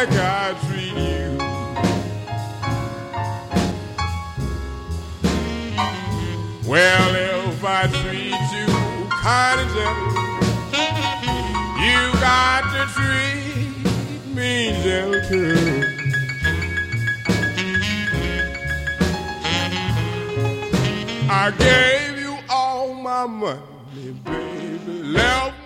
like I treat you. Well, if I treat you kind and gentle, you got to treat me gentle too. I gave you all my money, baby, left